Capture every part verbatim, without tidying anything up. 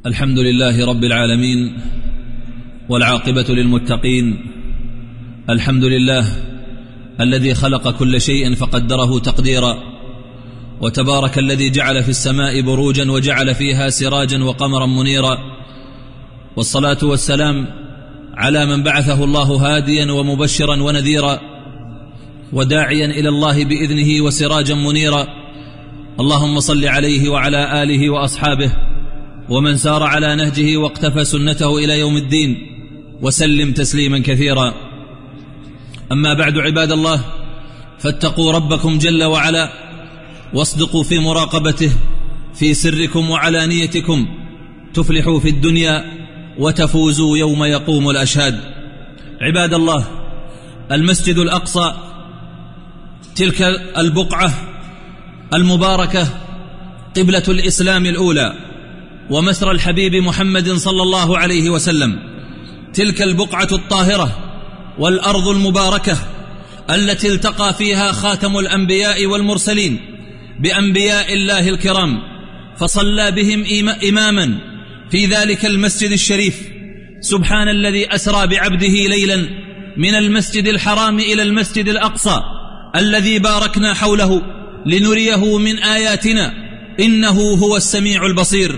الحمد لله رب العالمين والعاقبة للمتقين. الحمد لله الذي خلق كل شيء فقدره تقديرا، وتبارك الذي جعل في السماء بروجا وجعل فيها سراجا وقمرا منيرا، والصلاة والسلام على من بعثه الله هاديا ومبشرا ونذيرا وداعيا إلى الله بإذنه وسراجا منيرا. اللهم صل عليه وعلى آله وأصحابه ومن سار على نهجه واقتفى سنته إلى يوم الدين، وسلم تسليما كثيرا. أما بعد، عباد الله، فاتقوا ربكم جل وعلا واصدقوا في مراقبته في سركم وعلانيتكم، تفلحوا في الدنيا وتفوزوا يوم يقوم الأشهاد. عباد الله، المسجد الأقصى تلك البقعة المباركة قبلة الإسلام الأولى ومسرى الحبيب محمد صلى الله عليه وسلم، تلك البقعة الطاهرة والأرض المباركة التي التقى فيها خاتم الأنبياء والمرسلين بأنبياء الله الكرام، فصلى بهم إماما في ذلك المسجد الشريف. سبحان الذي أسرى بعبده ليلا من المسجد الحرام إلى المسجد الأقصى الذي باركنا حوله لنريه من آياتنا، إنه هو السميع البصير.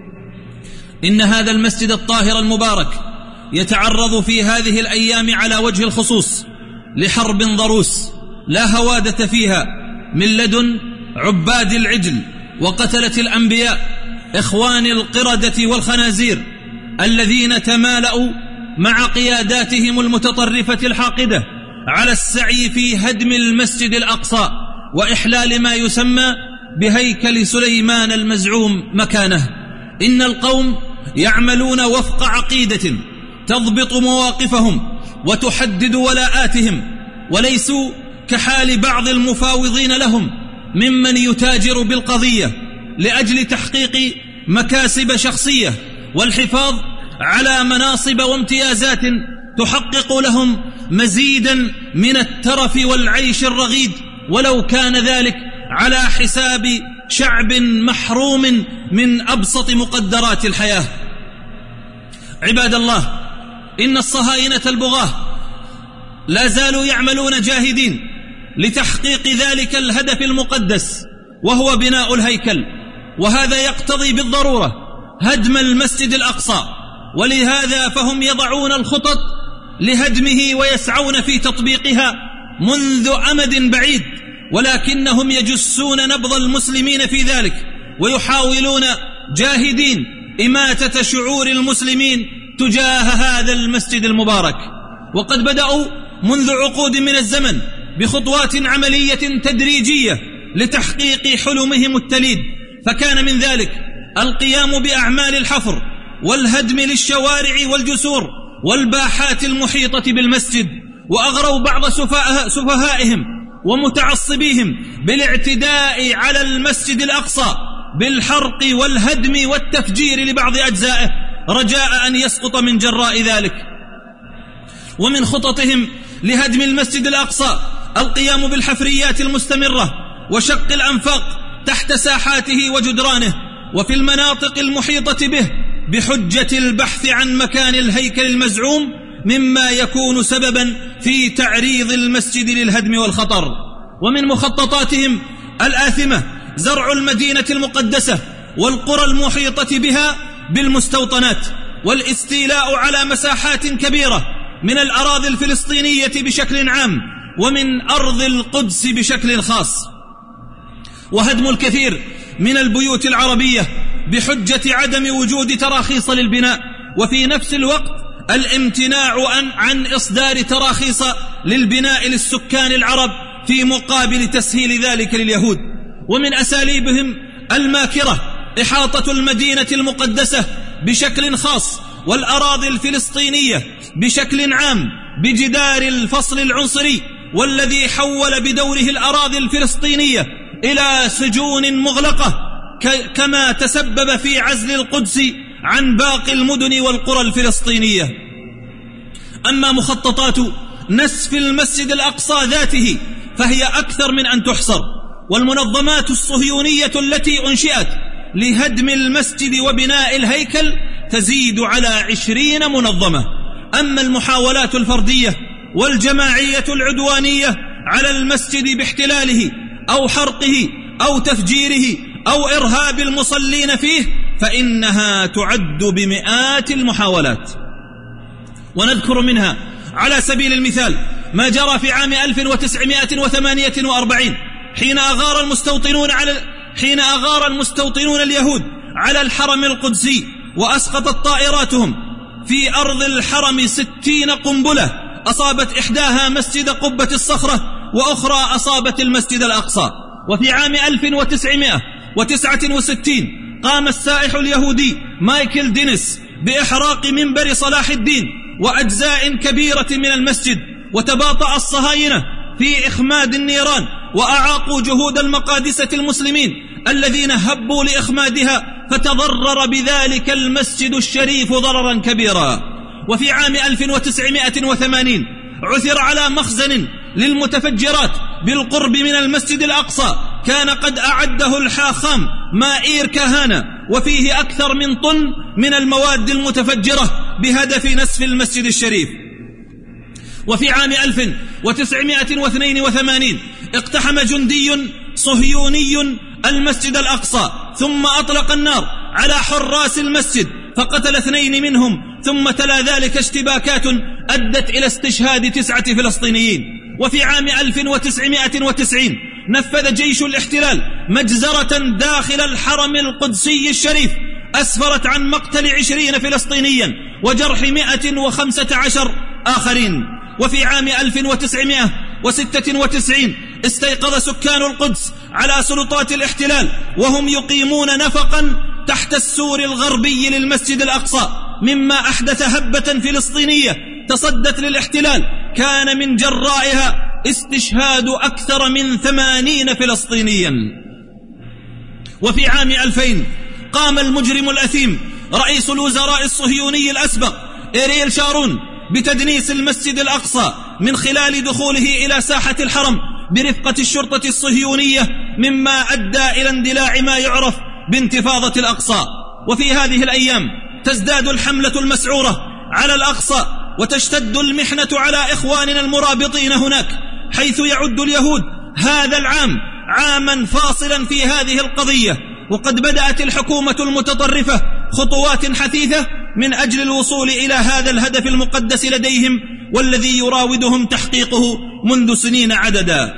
إن هذا المسجد الطاهر المبارك يتعرض في هذه الأيام على وجه الخصوص لحرب ضروس لا هوادة فيها من لدن عباد العجل وقتلة الأنبياء إخوان القردة والخنازير الذين تمالأوا مع قياداتهم المتطرفة الحاقدة على السعي في هدم المسجد الأقصى وإحلال ما يسمى بهيكل سليمان المزعوم مكانه. إن القوم يعملون وفق عقيدة تضبط مواقفهم وتحدد ولاءاتهم، وليسوا كحال بعض المفاوضين لهم ممن يتاجر بالقضية لأجل تحقيق مكاسب شخصية والحفاظ على مناصب وامتيازات تحقق لهم مزيدا من الترف والعيش الرغيد، ولو كان ذلك على حساب شعب محروم من أبسط مقدرات الحياة. عباد الله، إن الصهاينة البغاة لا زالوا يعملون جاهدين لتحقيق ذلك الهدف المقدس وهو بناء الهيكل، وهذا يقتضي بالضرورة هدم المسجد الأقصى، ولهذا فهم يضعون الخطط لهدمه ويسعون في تطبيقها منذ أمد بعيد، ولكنهم يجسون نبض المسلمين في ذلك ويحاولون جاهدين إماتة شعور المسلمين تجاه هذا المسجد المبارك. وقد بدأوا منذ عقود من الزمن بخطوات عملية تدريجية لتحقيق حلمهم التليد، فكان من ذلك القيام بأعمال الحفر والهدم للشوارع والجسور والباحات المحيطة بالمسجد، وأغروا بعض سفهائهم ومتعصبيهم بالاعتداء على المسجد الأقصى بالحرق والهدم والتفجير لبعض أجزائه رجاء أن يسقط من جراء ذلك. ومن خططهم لهدم المسجد الأقصى القيام بالحفريات المستمرة وشق الأنفاق تحت ساحاته وجدرانه وفي المناطق المحيطة به بحجة البحث عن مكان الهيكل المزعوم، مما يكون سببا في تعريض المسجد للهدم والخطر. ومن مخططاتهم الآثمة زرع المدينة المقدسة والقرى المحيطة بها بالمستوطنات، والاستيلاء على مساحات كبيرة من الأراضي الفلسطينية بشكل عام ومن أرض القدس بشكل خاص، وهدم الكثير من البيوت العربية بحجة عدم وجود تراخيص للبناء، وفي نفس الوقت الامتناع عن, عن إصدار تراخيص للبناء للسكان العرب في مقابل تسهيل ذلك لليهود. ومن أساليبهم الماكرة إحاطة المدينة المقدسة بشكل خاص والأراضي الفلسطينية بشكل عام بجدار الفصل العنصري، والذي حول بدوره الأراضي الفلسطينية إلى سجون مغلقة، كما تسبب في عزل القدس عن باقي المدن والقرى الفلسطينية. أما مخططات نسف المسجد الأقصى ذاته فهي أكثر من أن تحصر، والمنظمات الصهيونية التي أنشئت لهدم المسجد وبناء الهيكل تزيد على عشرين منظمة. أما المحاولات الفردية والجماعية العدوانية على المسجد باحتلاله أو حرقه أو تفجيره أو إرهاب المصلين فيه فإنها تعد بمئات المحاولات. ونذكر منها على سبيل المثال ما جرى في عام ألف وتسعمائة وثمانية وأربعين حين أغار المستوطنون على حين أغار المستوطنون اليهود على الحرم القدسي وأسقطت طائراتهم في أرض الحرم ستين قنبلة، أصابت إحداها مسجد قبة الصخرة وأخرى أصابت المسجد الأقصى. وفي عام ألف وتسعمائة وتسعة وستين قام السائح اليهودي مايكل دينيس بإحراق منبر صلاح الدين وأجزاء كبيرة من المسجد، وتباطأ الصهاينة في إخماد النيران وأعاقوا جهود المقادسة المسلمين الذين هبوا لإخمادها، فتضرر بذلك المسجد الشريف ضررا كبيرا. وفي عام ألف وتسعمائة وثمانين عثر على مخزن للمتفجرات بالقرب من المسجد الأقصى كان قد أعده الحاخام مائير كهانة، وفيه أكثر من طن من المواد المتفجرة بهدف نسف المسجد الشريف. وفي عام ألف وتسعمائة واثنين وثمانين اقتحم جندي صهيوني المسجد الأقصى ثم أطلق النار على حراس المسجد فقتل اثنين منهم، ثم تلا ذلك اشتباكات أدت إلى استشهاد تسعة فلسطينيين. وفي عام ألف وتسعمائة وتسعين نفذ جيش الاحتلال مجزرة داخل الحرم القدسي الشريف أسفرت عن مقتل عشرين فلسطينيا وجرح مئة وخمسة عشر آخرين. وفي عام ألف وتسعمائة وستة وتسعين استيقظ سكان القدس على سلطات الاحتلال وهم يقيمون نفقا تحت السور الغربي للمسجد الأقصى، مما أحدث هبة فلسطينية تصدت للاحتلال كان من جرائها استشهاد أكثر من ثمانين فلسطينيا. وفي عام ألفين قام المجرم الأثيم رئيس الوزراء الصهيوني الأسبق إيريل شارون بتدنيس المسجد الأقصى من خلال دخوله إلى ساحة الحرم برفقة الشرطة الصهيونية، مما أدى إلى اندلاع ما يعرف بانتفاضة الأقصى. وفي هذه الأيام تزداد الحملة المسعورة على الأقصى وتشتد المحنة على إخواننا المرابطين هناك، حيث يعد اليهود هذا العام عاما فاصلا في هذه القضية. وقد بدأت الحكومة المتطرفة خطوات حثيثة من أجل الوصول إلى هذا الهدف المقدس لديهم والذي يراودهم تحقيقه منذ سنين عددا.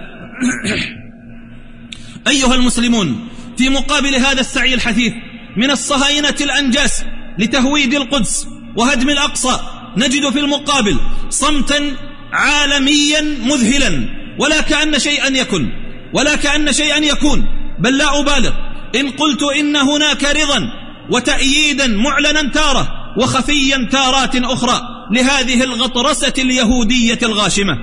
أيها المسلمون، في مقابل هذا السعي الحثيث من الصهاينة الأنجاس لتهويد القدس وهدم الأقصى نجد في المقابل صمتا عالميا مذهلا، ولا كأن شيئا يكن ولا كأن شيئا يكون بل لا أبالغ إن قلت إن هناك رضا وتأييدا معلنا تارة وخفيا تارات أخرى لهذه الغطرسة اليهودية الغاشمة.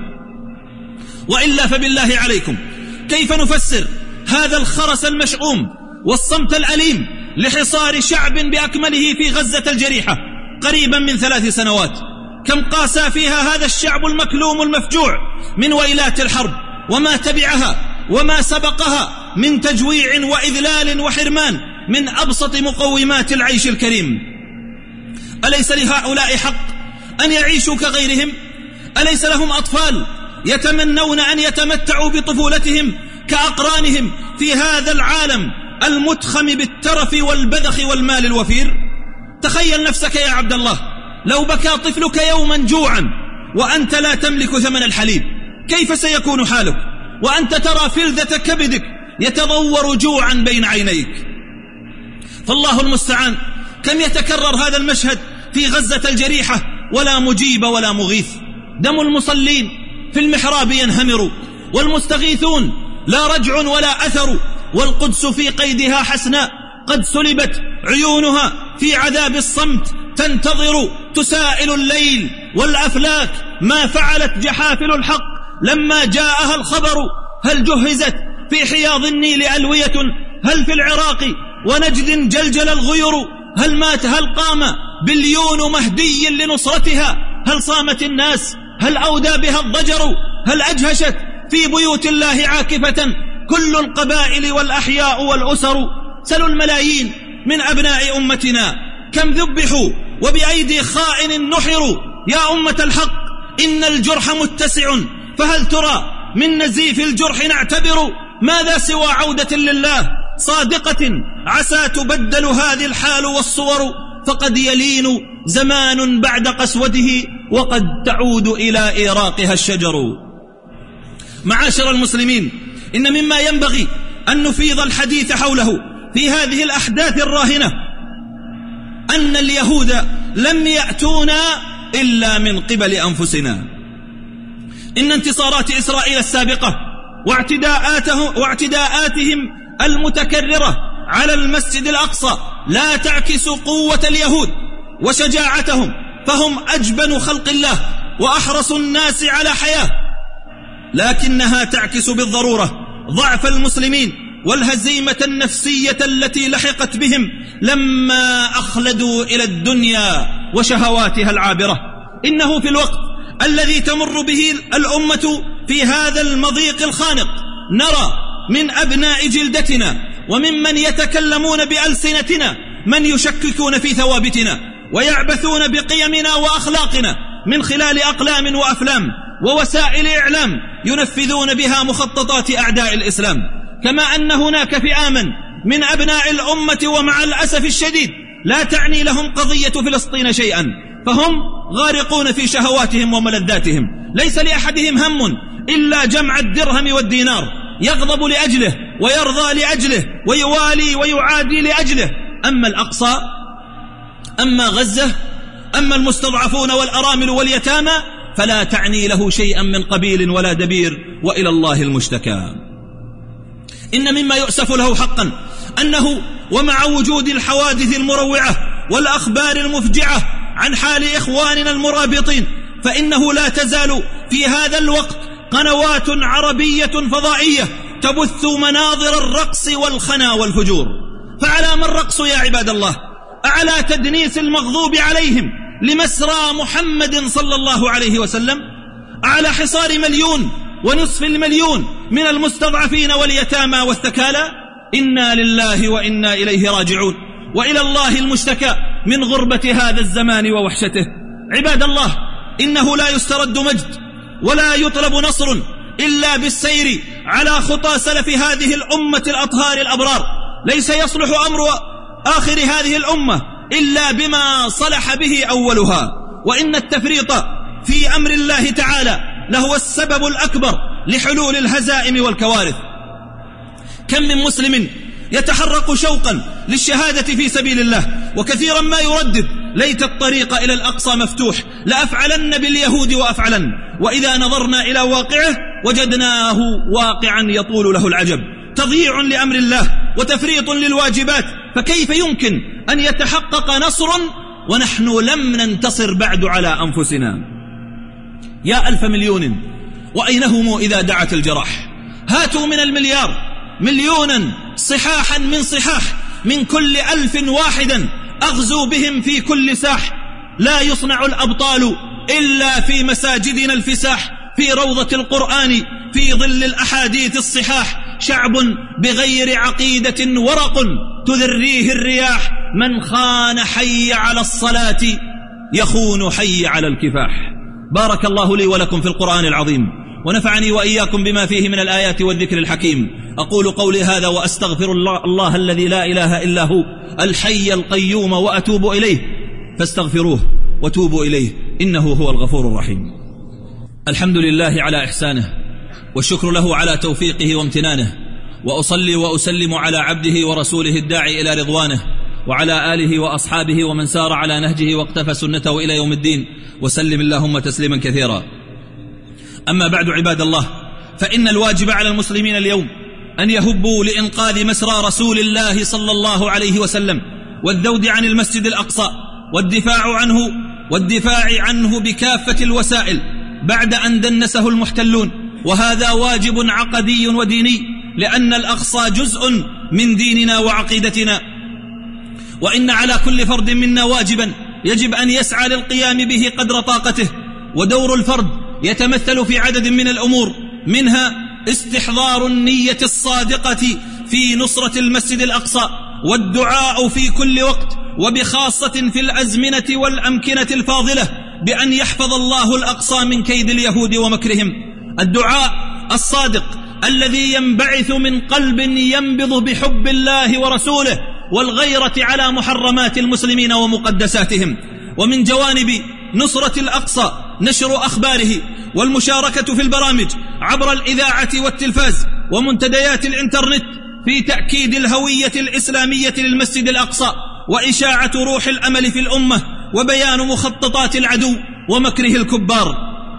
وإلا فبالله عليكم كيف نفسر هذا الخرس المشؤوم والصمت الأليم لحصار شعب بأكمله في غزة الجريحة قريبا من ثلاث سنوات؟ كم قاسى فيها هذا الشعب المكلوم المفجوع من ويلات الحرب وما تبعها وما سبقها من تجويع وإذلال وحرمان من أبسط مقومات العيش الكريم. أليس لهؤلاء حق أن يعيشوا كغيرهم؟ أليس لهم أطفال يتمنون أن يتمتعوا بطفولتهم كأقرانهم في هذا العالم المتخم بالترف والبذخ والمال الوفير؟ تخيل نفسك يا عبد الله لو بكى طفلك يوما جوعا وأنت لا تملك ثمن الحليب، كيف سيكون حالك وأنت ترى فلذة كبدك يتضور جوعا بين عينيك؟ فالله المستعان كم يتكرر هذا المشهد في غزة الجريحة ولا مجيب ولا مغيث. دم المصلين في المحراب ينهمر والمستغيثون لا رجع ولا أثر، والقدس في قيدها حسناء قد سلبت عيونها في عذاب الصمت تنتظر تسائل الليل والأفلاك ما فعلت جحافل الحق لما جاءها الخبر. هل جهزت في حياض النيل ألوية؟ هل في العراق ونجد جلجل الغير؟ هل مات؟ هل قام بليون مهدي لنصرتها؟ هل صامت الناس؟ هل أودى بها الضجر؟ هل أجهشت في بيوت الله عاكفة كل القبائل والأحياء والأسر؟ سلوا الملايين من أبناء أمتنا، كم ذبحوا وبأيدي خائن نحروا. يا أمة الحق، إن الجرح متسع، فهل ترى من نزيف الجرح نعتبر؟ ماذا سوى عودة لله صادقة عسى تبدل هذه الحال والصور، فقد يلين زمان بعد قسوته وقد تعود إلى إيراقها الشجر. معاشر المسلمين، إن مما ينبغي أن نفيض الحديث حوله في هذه الأحداث الراهنة أن اليهود لم يأتونا إلا من قبل أنفسنا. إن انتصارات إسرائيل السابقة واعتداءاتهم, واعتداءاتهم المتكررة على المسجد الأقصى لا تعكس قوة اليهود وشجاعتهم، فهم أجبن خلق الله وأحرص الناس على حياة، لكنها تعكس بالضرورة ضعف المسلمين والهزيمة النفسية التي لحقت بهم لما أخلدوا إلى الدنيا وشهواتها العابرة. إنه في الوقت الذي تمر به الأمة في هذا المضيق الخانق نرى من أبناء جلدتنا وممن يتكلمون بألسنتنا من يشككون في ثوابتنا ويعبثون بقيمنا وأخلاقنا من خلال أقلام وأفلام ووسائل إعلام ينفذون بها مخططات أعداء الإسلام. كما أن هناك فئاما من أبناء الأمة ومع الأسف الشديد لا تعني لهم قضية فلسطين شيئا، فهم غارقون في شهواتهم وملذاتهم، ليس لأحدهم هم إلا جمع الدرهم والدينار، يغضب لأجله ويرضى لأجله ويوالي ويعادي لأجله. أما الأقصى، أما غزة، أما المستضعفون والأرامل واليتامى فلا تعني له شيئا من قبيل ولا دبير، وإلى الله المشتكى. إن مما يؤسف له حقا أنه ومع وجود الحوادث المروعة والأخبار المفجعة عن حال إخواننا المرابطين، فإنه لا تزال في هذا الوقت قنوات عربية فضائية تبث مناظر الرقص والخنا والفجور. فعلى ما الرقص يا عباد الله؟ أعلى تدنيس المغضوب عليهم لمسرى محمد صلى الله عليه وسلم؟ على حصار مليون ونصف المليون من المستضعفين واليتامى والثكالى؟ إنا لله وإنا إليه راجعون، وإلى الله المشتكى من غربة هذا الزمان ووحشته. عباد الله، إنه لا يسترد مجد ولا يطلب نصر إلا بالسير على خطى سلف هذه الأمة الأطهار الأبرار. ليس يصلح أمر آخر هذه الأمة إلا بما صلح به أولها، وإن التفريط في أمر الله تعالى لهو السبب الأكبر لحلول الهزائم والكوارث. كم من مسلم يتحرك شوقا للشهادة في سبيل الله، وكثيرا ما يردد: ليت الطريق إلى الأقصى مفتوح، لأفعلن باليهود وأفعلن. وإذا نظرنا إلى واقعه وجدناه واقعا يطول له العجب، تضييع لأمر الله وتفريط للواجبات. فكيف يمكن أن يتحقق نصر ونحن لم ننتصر بعد على أنفسنا؟ يا ألف مليون، وأين هم إذا دعت الجراح؟ هاتوا من المليار مليونا صحاحا من صحاح، من كل ألف واحدا أغزوا بهم في كل ساح. لا يصنع الأبطال إلا في مساجدنا الفساح، في روضة القرآن، في ظل الأحاديث الصحاح. شعب بغير عقيدة ورق تذريه الرياح، من خان حي على الصلاة يخون حي على الكفاح. بارك الله لي ولكم في القرآن العظيم، ونفعني وإياكم بما فيه من الآيات والذكر الحكيم. أقول قولي هذا وأستغفر الله, الله الذي لا إله إلا هو الحي القيوم، وأتوب إليه، فاستغفروه وتوبوا إليه إنه هو الغفور الرحيم. الحمد لله على إحسانه، والشكر له على توفيقه وامتنانه، وأصلي وأسلم على عبده ورسوله الداعي إلى رضوانه، وعلى آله وأصحابه ومن سار على نهجه واقتفى سنته إلى يوم الدين، وسلم اللهم تسليما كثيرا. أما بعد عباد الله، فإن الواجب على المسلمين اليوم أن يهبوا لإنقاذ مسرى رسول الله صلى الله عليه وسلم، والذود عن المسجد الأقصى، والدفاع عنه والدفاع عنه بكافة الوسائل بعد أن دنسه المحتلون. وهذا واجب عقدي وديني، لأن الأقصى جزء من ديننا وعقيدتنا، وإن على كل فرد منا واجبا يجب أن يسعى للقيام به قدر طاقته. ودور الفرد يتمثل في عدد من الأمور، منها استحضار النية الصادقة في نصرة المسجد الأقصى، والدعاء في كل وقت، وبخاصة في الأزمنة والأمكنة الفاضلة، بأن يحفظ الله الأقصى من كيد اليهود ومكرهم. الدعاء الصادق الذي ينبعث من قلب ينبض بحب الله ورسوله والغيرة على محرمات المسلمين ومقدساتهم. ومن جوانب نصرة الأقصى نشر أخباره والمشاركة في البرامج عبر الإذاعة والتلفاز ومنتديات الإنترنت في تأكيد الهوية الإسلامية للمسجد الأقصى، وإشاعة روح الأمل في الأمة، وبيان مخططات العدو ومكره الكبار.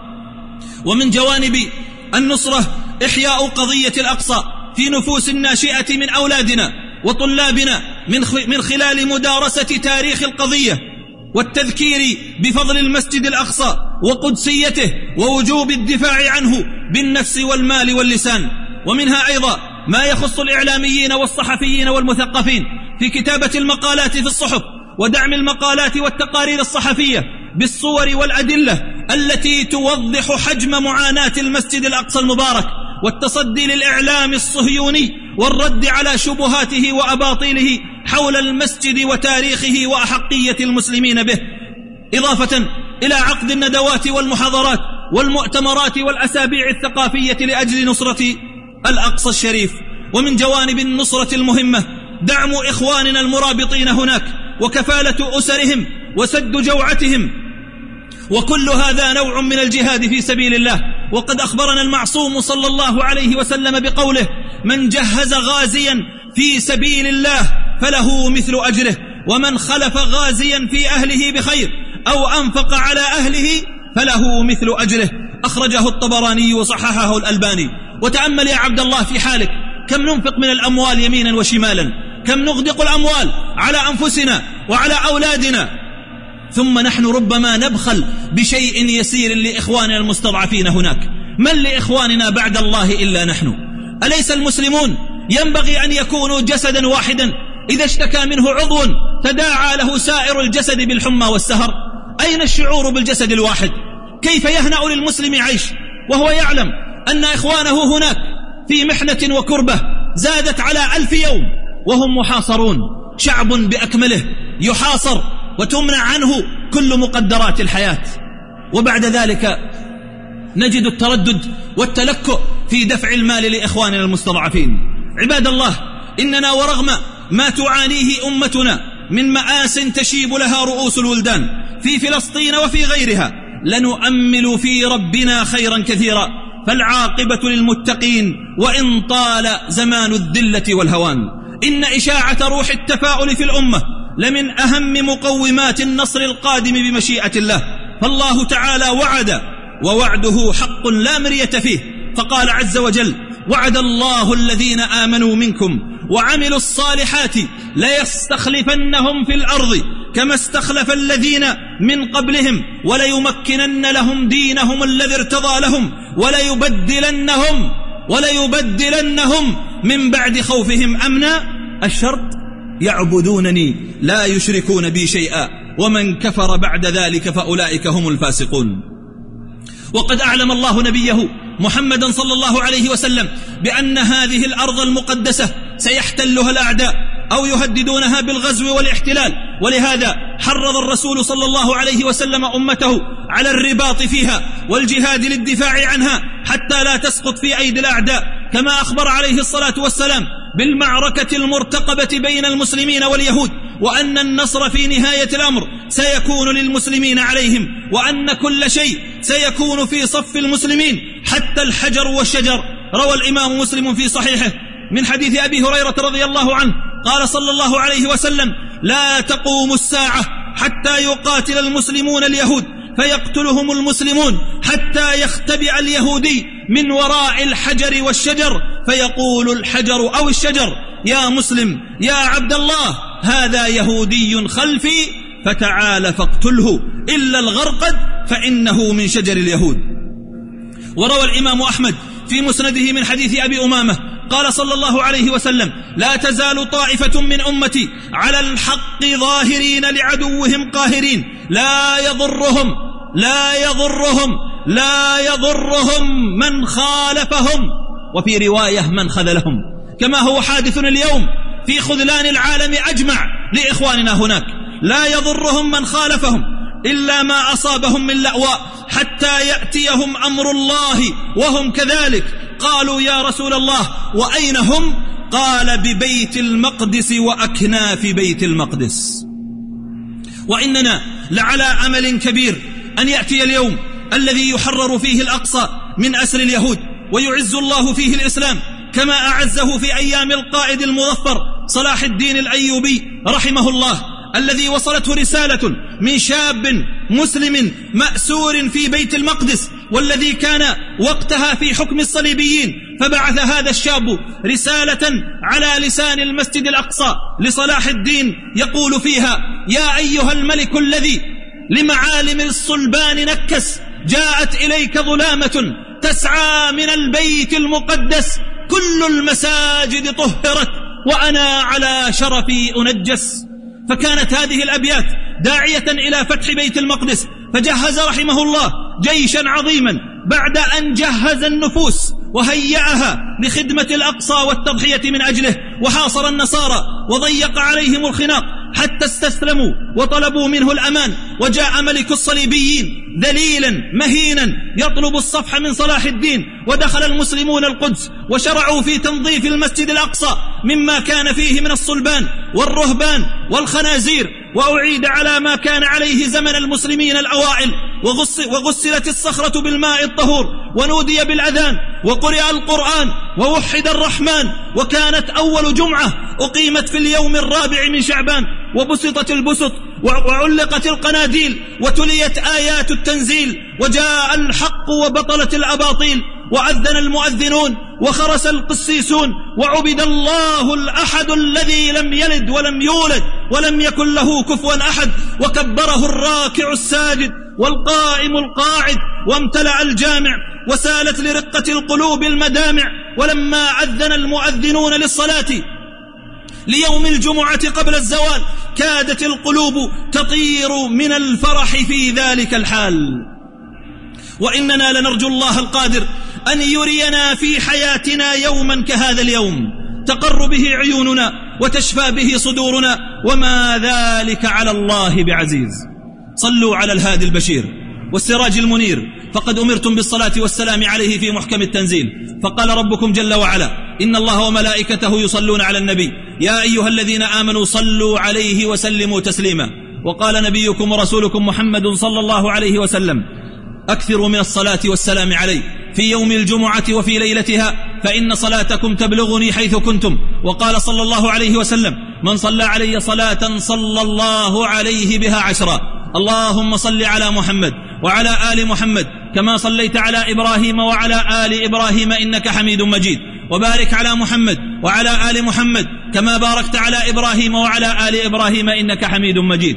ومن جوانب النصرة إحياء قضية الأقصى في نفوس الناشئة من أولادنا وطلابنا من خلال مدارسة تاريخ القضية والتذكير بفضل المسجد الأقصى وقدسيته ووجوب الدفاع عنه بالنفس والمال واللسان. ومنها أيضا ما يخص الإعلاميين والصحفيين والمثقفين في كتابة المقالات في الصحف، ودعم المقالات والتقارير الصحفية بالصور والأدلة التي توضح حجم معاناة المسجد الأقصى المبارك، والتصدي للإعلام الصهيوني والرد على شبهاته وأباطيله حول المسجد وتاريخه وأحقية المسلمين به، إضافة إلى عقد الندوات والمحاضرات والمؤتمرات والأسابيع الثقافية لأجل نصرة الأقصى الشريف. ومن جوانب النصرة المهمة دعم إخواننا المرابطين هناك وكفالة أسرهم وسد جوعتهم، وكل هذا نوع من الجهاد في سبيل الله. وقد أخبرنا المعصوم صلى الله عليه وسلم بقوله: من جهز غازيا في سبيل الله فله مثل أجره، ومن خلف غازيا في أهله بخير أو أنفق على أهله فله مثل أجره. أخرجه الطبراني وصححه الألباني. وتأمل يا عبد الله في حالك، كم ننفق من الأموال يمينا وشمالا، كم نغدق الأموال على أنفسنا وعلى أولادنا، ثم نحن ربما نبخل بشيء يسير لإخواننا المستضعفين هناك. من لإخواننا بعد الله إلا نحن؟ أليس المسلمون ينبغي أن يكونوا جسدا واحدا إذا اشتكى منه عضو تداعى له سائر الجسد بالحمى والسهر؟ أين الشعور بالجسد الواحد؟ كيف يهنأ للمسلم عيش وهو يعلم أن إخوانه هناك في محنة وكربة زادت على ألف يوم وهم محاصرون؟ شعب بأكمله يحاصر وتمنع عنه كل مقدرات الحياة. وبعد ذلك نجد التردد والتلكؤ في دفع المال لإخواننا المستضعفين. عباد الله، إننا ورغم ما تعانيه أمتنا من مآس تشيب لها رؤوس الولدان في فلسطين وفي غيرها، لنؤمل في ربنا خيرا كثيرا، فالعاقبة للمتقين وإن طال زمان الذلة والهوان. إن إشاعة روح التفاؤل في الأمة لمن أهم مقومات النصر القادم بمشيئة الله، فالله تعالى وعد ووعده حق لا مرية فيه، فقال عز وجل: وعد الله الذين آمنوا منكم وعملوا الصالحات ليستخلفنهم في الأرض كما استخلف الذين من قبلهم وليمكنن لهم دينهم الذي ارتضى لهم وليبدلنهم وليبدلنهم من بعد خوفهم أمنا. الشرط: يعبدونني لا يشركون بي شيئا، ومن كفر بعد ذلك فأولئك هم الفاسقون. وقد أعلم الله نبيه محمدا صلى الله عليه وسلم بأن هذه الأرض المقدسة سيحتلها الأعداء أو يهددونها بالغزو والاحتلال، ولهذا حرض الرسول صلى الله عليه وسلم أمته على الرباط فيها والجهاد للدفاع عنها حتى لا تسقط في أيدي الأعداء، كما أخبر عليه الصلاة والسلام بالمعركة المرتقبة بين المسلمين واليهود، وأن النصر في نهاية الأمر سيكون للمسلمين عليهم، وأن كل شيء سيكون في صف المسلمين حتى الحجر والشجر. روى الإمام مسلم في صحيحه من حديث أبي هريرة رضي الله عنه قال صلى الله عليه وسلم: لا تقوم الساعة حتى يقاتل المسلمون اليهود فيقتلهم المسلمون حتى يختبئ اليهودي من وراء الحجر والشجر فيقول الحجر أو الشجر: يا مسلم يا عبد الله، هذا يهودي خلفي فتعال فاقتله إلا الغرقد فإنه من شجر اليهود. وروى الإمام أحمد في مسنده من حديث أبي أمامة قال صلى الله عليه وسلم: لا تزال طائفة من أمتي على الحق ظاهرين لعدوهم قاهرين لا يضرهم لا يضرهم لا يضرهم من خالفهم، وفي رواية من خذلهم، كما هو حادث اليوم في خذلان العالم أجمع لإخواننا هناك، لا يضرهم من خالفهم إلا ما أصابهم من لأواء حتى يأتيهم أمر الله وهم كذلك. قالوا يا رسول الله وأين هم؟ قال ببيت المقدس وأكناف بيت المقدس. وإننا لعلى أمل كبير أن يأتي اليوم الذي يحرر فيه الأقصى من أسر اليهود ويعز الله فيه الإسلام كما أعزه في أيام القائد المظفر صلاح الدين الأيوبي رحمه الله، الذي وصلته رسالة من شاب مسلم مأسور في بيت المقدس، والذي كان وقتها في حكم الصليبيين، فبعث هذا الشاب رسالة على لسان المسجد الأقصى لصلاح الدين يقول فيها: يا أيها الملك الذي لمعالم الصلبان نكس، جاءت إليك ظلامة تسعى من البيت المقدس، كل المساجد طهرت وأنا على شرفي أنجس. فكانت هذه الأبيات داعية إلى فتح بيت المقدس، فجهز رحمه الله جيشا عظيما بعد أن جهز النفوس وهيأها لخدمة الأقصى والتضحية من أجله، وحاصر النصارى وضيق عليهم الخناق حتى استسلموا وطلبوا منه الأمان. وجاء ملك الصليبيين ذليلا مهينا يطلب الصفح من صلاح الدين، ودخل المسلمون القدس وشرعوا في تنظيف المسجد الأقصى مما كان فيه من الصلبان والرهبان والخنازير، وأعيد على ما كان عليه زمن المسلمين الأوائل، وغسلت الصخرة بالماء الطهور، ونودي بالأذان، وقرئ القرآن، ووحد الرحمن. وكانت أول جمعة أقيمت في اليوم الرابع من شعبان، وبسطت البسط وعلقت القناديل وتليت آيات التنزيل، وجاء الحق وبطلت الأباطيل، وأذن المؤذنون وخرس القسيسون، وعبد الله الأحد الذي لم يلد ولم يولد ولم يكن له كفوا أحد، وكبره الراكع الساجد والقائم القاعد، وامتلأ الجامع وسالت لرقة القلوب المدامع. ولما أذن المؤذنون للصلاة ليوم الجمعة قبل الزوال كادت القلوب تطير من الفرح في ذلك الحال. وإننا لنرجو الله القادر أن يرينا في حياتنا يوما كهذا اليوم تقر به عيوننا وتشفى به صدورنا، وما ذلك على الله بعزيز. صلوا على الهادي البشير والسراج المنير، فقد أمرتم بالصلاة والسلام عليه في محكم التنزيل. فقال ربكم جل وعلا: إن الله وملائكته يصلون على النبي يا أيها الذين آمنوا صلوا عليه وسلموا تسليما. وقال نبيكم ورسولكم محمد صلى الله عليه وسلم: أكثروا من الصلاة والسلام عليه في يوم الجمعة وفي ليلتها، فإن صلاتكم تبلغني حيث كنتم. وقال صلى الله عليه وسلم: من صلى علي صلاة صلى الله عليه بها عشرا. اللهم صل على محمد وعلى آل محمد كما صليت على إبراهيم وعلى آل إبراهيم إنك حميد مجيد، وبارك على محمد وعلى آل محمد كما باركت على إبراهيم وعلى آل إبراهيم إنك حميد مجيد.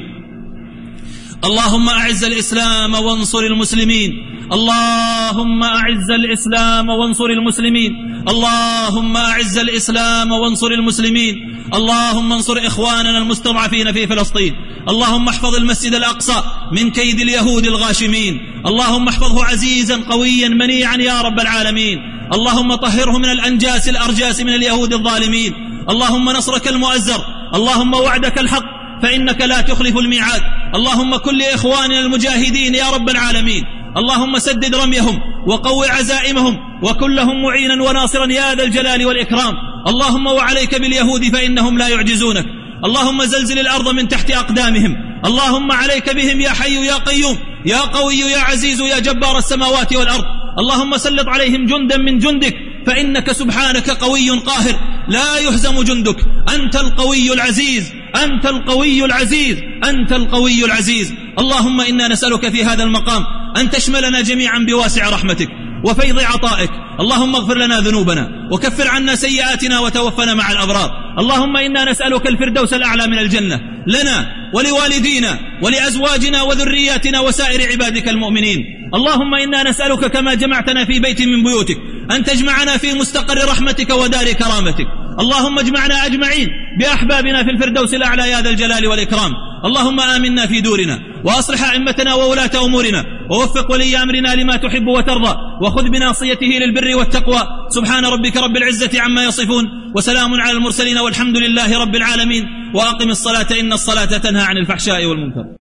اللهم أعز الإسلام وانصر المسلمين، اللهم أعز الإسلام وانصر المسلمين، اللهم أعز الإسلام وانصر المسلمين، اللهم انصر إخواننا المستضعفين في فلسطين، اللهم احفظ المسجد الأقصى من كيد اليهود الغاشمين، اللهم احفظه عزيزا قويا منيعا يا رب العالمين، اللهم طهره من الأنجاس الأرجاس من اليهود الظالمين، اللهم نصرك المؤزر، اللهم وعدك الحق فإنك لا تخلف الميعاد، اللهم كن لإخواننا المجاهدين يا رب العالمين، اللهم سدد رميهم وقو عزائمهم وكن لهم معينا وناصرا يا ذا الجلال والإكرام، اللهم وعليك باليهود فإنهم لا يعجزونك، اللهم زلزل الأرض من تحت أقدامهم، اللهم عليك بهم يا حي يا قيوم يا قوي يا عزيز يا جبار السماوات والأرض، اللهم سلط عليهم جندا من جندك فإنك سبحانك قوي قاهر لا يهزم جندك، أنت القوي العزيز، أنت القوي العزيز، أنت القوي العزيز. اللهم إنا نسألك في هذا المقام أن تشملنا جميعا بواسع رحمتك وفيض عطائك، اللهم اغفر لنا ذنوبنا وكفر عنا سيئاتنا وتوفنا مع الأبرار، اللهم إنا نسألك الفردوس الأعلى من الجنة لنا ولوالدينا ولأزواجنا وذرياتنا وسائر عبادك المؤمنين، اللهم إنا نسألك كما جمعتنا في بيت من بيوتك أن تجمعنا في مستقر رحمتك ودار كرامتك، اللهم اجمعنا أجمعين بأحبابنا في الفردوس الأعلى يا ذا الجلال والإكرام، اللهم آمنا في دورنا وأصلح أئمتنا وولاة أمورنا ووفق ولي أمرنا لما تحب وترضى، وخذ بناصيته للبر والتقوى، سبحان ربك رب العزة عما يصفون، وسلام على المرسلين والحمد لله رب العالمين. وأقم الصلاة إن الصلاة تنهى عن الفحشاء والمنكر.